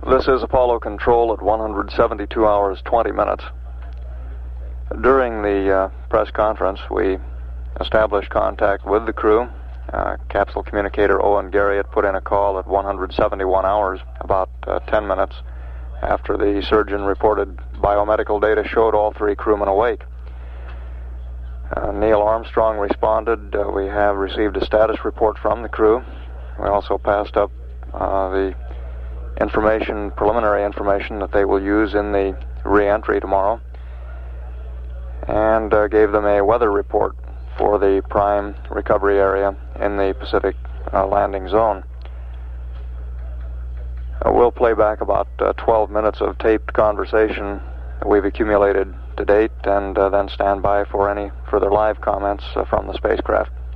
This is Apollo Control at 172 hours, 20 minutes. During the press conference, we established contact with the crew. Capsule communicator Owen Garriott put in a call at 171 hours, about 10 minutes after the surgeon reported biomedical data showed all three crewmen awake. Neil Armstrong responded. We have received a status report from the crew. We also passed up the preliminary information that they will use in the re-entry tomorrow, and gave them a weather report for the prime recovery area in the Pacific landing zone. We'll play back about 12 minutes of taped conversation that we've accumulated to date, and then stand by for any further live comments from the spacecraft.